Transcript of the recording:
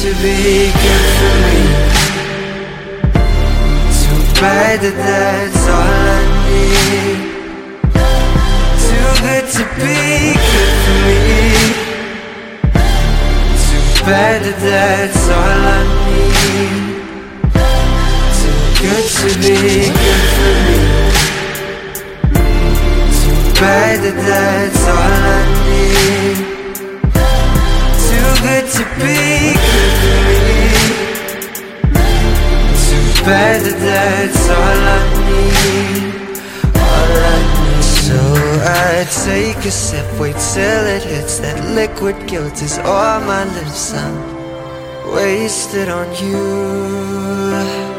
to be good for me. Too bad that that's all I need. Too good to be good for me. Too bad that that's all I need. Too good to be good for me. Too bad that that's all I need. Too good to be good for me. Too bad that that's all I need. All I need. So I take a sip, wait till it hits. That liquid guilt is all my lips. I'm wasted on you.